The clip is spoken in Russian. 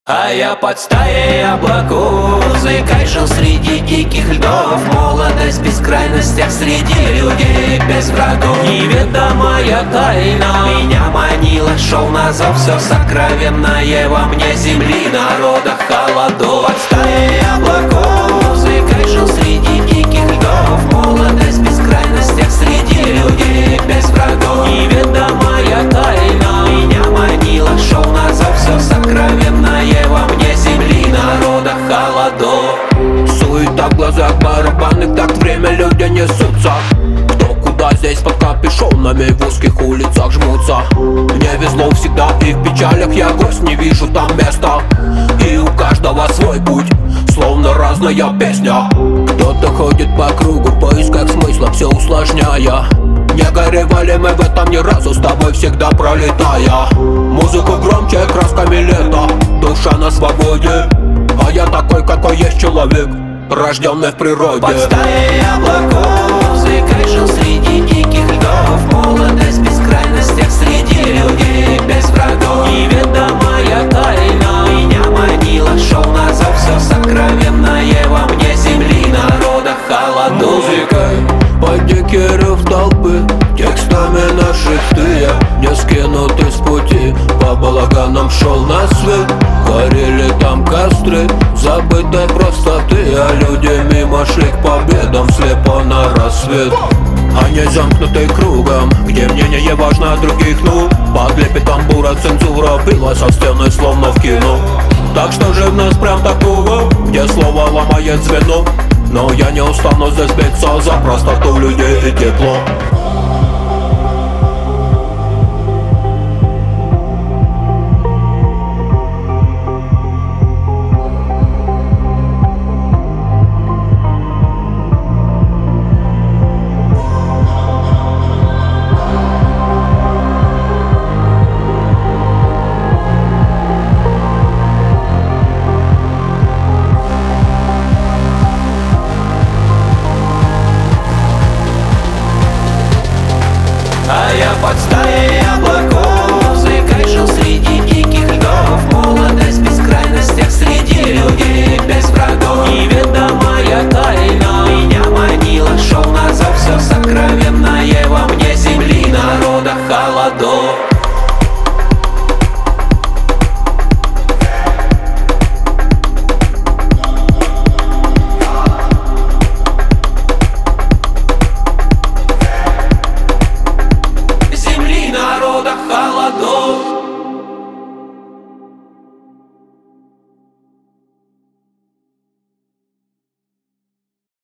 А я под стаей облаков, заикай, жил среди диких льдов. Молодость в бескрайностях, среди людей без врагов. Неведомая тайна меня манила, шел на зов. Все сокровенное во мне земли, народа, холодов. Под стаей облаков, заикай, жил среди диких льдов. Молодость в бескрайностях, среди людей без врагов. Неведомая тайна меня манила, шел на зов. Все сокровенное во мне земли, народа, холодов. Суета в глазах, барабанных такт, время люди несутся. Кто куда здесь под капюшонами в узких улицах жмутся. Мне везло всегда, и в печалях я гость, не вижу там места. И у каждого свой путь, словно разная песня. Кто-то ходит по кругу в поисках смысла, все усложняя. Не горевали мы в этом ни разу, с тобой всегда пролетая. Музыку громче, красками лета, душа на свободе. А я такой, какой есть человек, рожденный в природе. Под стаей облаков, заикай, жил среди диких льдов. Молодость в бескрайностях, среди людей без врагов. Неведомая тайна меня манила, шел на зов. Все сокровенное во мне земли, народа, холодов. Музыкой под дикий рев толпы, текстами наших ты я не скинуты с пути. По балаганам шел на свет, горели там костры забытой простоты. А люди мимо шли к победам слепо на рассвет. Они замкнуты кругом, где мнение важно от других. Ну, под лепет тамбура цензура била со стены словно в кино. Так что же в нас прям такого, где слово ломает звено. Но я не устану здесь биться за простоту людей и тепло.